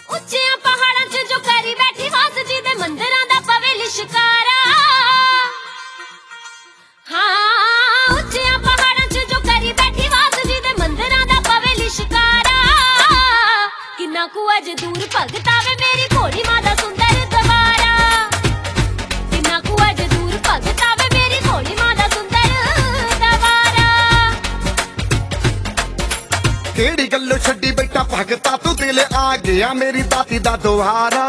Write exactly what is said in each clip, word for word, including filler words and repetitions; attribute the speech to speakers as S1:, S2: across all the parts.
S1: ਉੱਚਿਆਂ ਪਹਾੜਾਂ 'ਚ ਜੋ ਕਰੀ ਬੈਠੀ ਵਾਸ ਜੀ ਦੇ ਮੰਦਿਰਾਂ ਦਾ ਪਵੇ ਲਿਸ਼ਕਾਰਾ। ਹਾਂ ਉੱਚਿਆਂ ਪਹਾੜਾਂ 'ਚ ਜੋ ਕਰੀ ਬੈਠੀ ਵਾਸ ਜੀ ਦੇ ਮੰਦਿਰਾਂ ਦਾ ਪਵੇ ਲਿਸ਼ਕਾਰਾ। ਕਿੰਨਾ ਕੁ ਅਜ ਦੂਰ ਭਗਤ ਆਵੇ ਮੇਰੀ ਭੋਲੀ ਮਾਂ ਦਾ ਸੁੰਦਰ ਦਵਾਰਾ। ਕਿੰਨਾ ਕੁ ਅਜ ਦੂਰ ਭਗਤ ਆਵੇ ਮੇਰੀ ਭੋਲੀ ਮਾਂ ਦਾ ਸੁੰਦਰ ਦਵਾਰਾ।
S2: ਕਿਹੜੀ ਗੱਲੋਂ ਛੱਡੀ ਬੈਠਾ ਭਗਤਾ ਤੂੰ ਦਿਲ ਆ ਗਿਆ ਮੇਰੀ ਦਾਤੀ ਦਾ ਦੁਆਰਾ।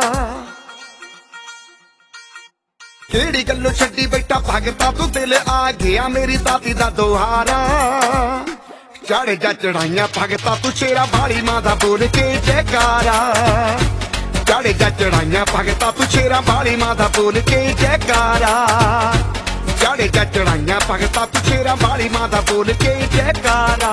S2: ਕਿਹੜੀ ਗੱਲੋਂ ਛੱਡੀ ਬੈਠਾ ਭਗਤਾ ਤੂੰ ਦਿਲ ਆ ਗਿਆ ਮੇਰੀ ਦਾਤੀ ਦਾ ਦੁਆਰਾ। ਚੜ ਜਾ ਚੜਾਈਆਂ ਭਗਤਾ ਤੂੰ ਸ਼ੇਰਾ ਵਾਲੀ ਮਾਂ ਦਾ ਬੋਲ ਕੇ ਜੈਕਾਰਾ। ਚੜ ਜਾ ਚੜਾਈਆਂ ਭਗਤਾ ਤੂੰ ਸ਼ੇਰਾ ਵਾਲੀ ਮਾਂ ਦਾ ਬੋਲ ਕੇ ਜੈਕਾਰਾ। ਚੜ ਜਾ ਚੜਾਈਆਂ ਭਗਤਾ ਤੂੰ ਸ਼ੇਰਾ ਵਾਲੀ ਮਾਂ ਦਾ ਬੋਲ ਕੇ ਜੈਕਾਰਾ।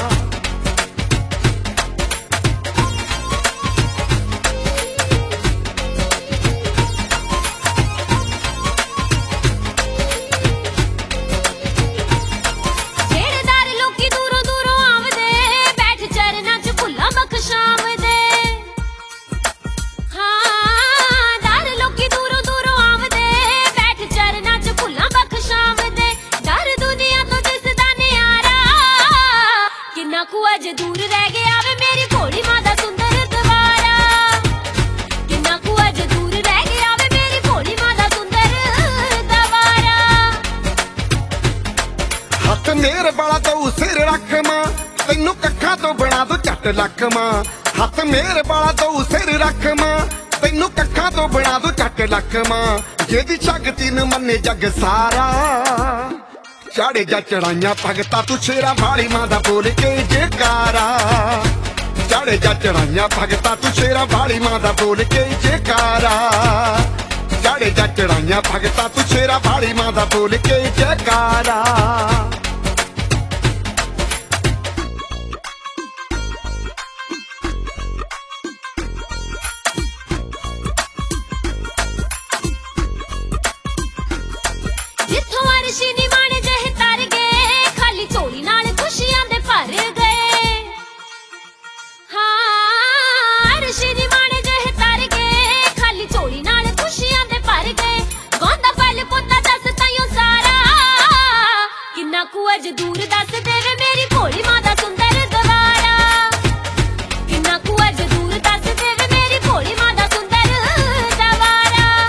S1: ਅਜ ਦੂਰ ਰਹਿ ਗਿਆ ਵੇ ਮੇਰੀ ਭੋਲੀ ਮਾਂ ਦਾ ਸੁੰਦਰ ਦਵਾਰਾ। ਕਿੰਨਾ ਕੁ ਅਜ ਦੂਰ ਰਹਿ ਗਿਆ ਵੇ ਮੇਰੀ ਭੋਲੀ ਮਾਂ ਦਾ ਸੁੰਦਰ ਦਵਾਰਾ।
S2: ਹੱਥ ਮੇਰ ਵਾਲਾ ਤੂੰ ਸਿਰ ਰੱਖ ਮਾਂ ਤੈਨੂੰ ਕੱਖਾਂ ਤੋਂ ਬਣਾ ਦੂ ਝੱਟ ਲੱਖ ਮਾਂ। ਹੱਥ ਮੇਰ ਵਾਲਾ ਤੂੰ ਸਿਰ ਰੱਖ ਮਾਂ ਤੈਨੂੰ ਕੱਖਾਂ ਤੋਂ ਬਣਾ ਦੂ ਝੱਟ ਲੱਖ ਮਾਂ। ਜਿਹਦੀ ਸ਼ਕਤੀ ਨੂੰ ਮੰਨੇ ਜੱਗ ਸਾਰਾ। ਚਾੜੇ ਜਾ ਚੜਾਈਆਂ ਭਗਤਾ ਤੂੰ ਸ਼ੇਰਾ ਵਾਲੀ ਮਾਂ ਦਾ ਬੋਲ ਕੇ ਜੈਕਾਰਾ। ਚਾੜੇ ਜਾ ਚੜਾਈਆਂ ਭਗਤਾ ਤੂੰ ਸ਼ੇਰਾ ਵਾਲੀ ਮਾਂ ਦਾ ਬੋਲ ਕੇ ਜੈਕਾਰਾ। ਚਾੜੇ ਜਾ ਚੜਾਈਆਂ ਭਗਤਾ ਤੂੰ ਸ਼ੇਰਾ ਵਾਲੀ ਮਾਂ ਦਾ ਬੋਲ ਕੇ ਜੈਕਾਰਾ।
S1: ਜਿੱਥੋਂ ਅਰਸ਼ੀ ਨੀ ਮਾਣੇ ਜਿਹੇ ਤਰ ਗਏ ਖਾਲੀ ਝੋਲੀ ਨਾਲ ਖੁਸ਼ੀਆਂ ਦੇ ਭਰ ਗਏ। ਹਾਂ ਅਰਸ਼ੀ ਨੀ ਮਾਣੇ ਜਿਹੇ ਤਰ ਗਏ ਖਾਲੀ ਝੋਲੀ ਨਾਲ ਖੁਸ਼ੀਆਂ ਦੇ ਭਰ ਗਏ। ਗਾਉਂਦਾ ਪਲ ਪੁੱਤਾ ਦੱਸ ਤਾਈਓ ਸਾਰਾ। ਕਿੰਨਾ ਕੁ ਅਜ ਦੂਰ ਦੱਸ ਦੇਵੇ ਮੇਰੀ ਭੋਲੀ ਮਾਂ ਦਾ ਸੁੰਦਰ ਦਵਾਰਾ। ਕਿੰਨਾ ਕੁ ਅਜ ਦੂਰ ਦੱਸ ਦੇਵੇ ਮੇਰੀ ਭੋਲੀ ਮਾਂ ਦਾ ਸੁੰਦਰ ਦਵਾਰਾ।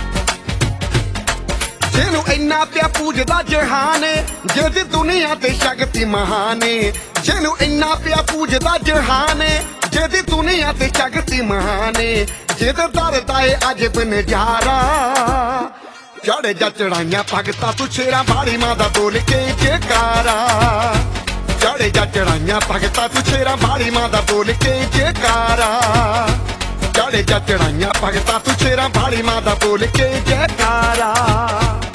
S2: ਜਿਹਨੂੰ ਇੰਨਾ ਪਿਆ ਪੂਜਦਾ ਜਹਾਨ ਜਿਹਦੀ ਦੁਨੀਆ ਤੇ ਸ਼ਕਤੀ ਮਹਾਨ। ਜਿਹਨੂੰ ਇੰਨਾ ਪਿਆ ਪੂਜਦਾ ਜਹਾਨ ਜਿਹਦੀ ਦੁਨੀਆ ਤੇ ਸ਼ਕਤੀ ਮਹਾਨ। ਜਿਹਦੇ ਦਰ ਦਾ ਏ ਅਜਬ ਨਜ਼ਾਰਾ। ਚੜ ਜਾ ਚੜਾਈਆਂ ਭਗਤਾ ਤੂੰ ਸ਼ੇਰਾ ਵਾਲੀ ਮਾਂ ਦਾ ਬੋਲ ਕੇ ਜੈਕਾਰਾ। ਚੜ ਜਾ ਚੜਾਈਆਂ ਭਗਤਾ ਤੂੰ ਸ਼ੇਰਾ ਵਾਲੀ ਮਾਂ ਦਾ ਬੋਲ ਕੇ ਜੈਕਾਰਾ। ਚੜ ਜਾ ਚੜਾਈਆਂ ਭਗਤਾ ਤੂੰ ਸ਼ੇਰਾ ਵਾਲੀ ਮਾਂ ਦਾ ਬੋਲ ਕੇ ਜੈਕਾਰਾ।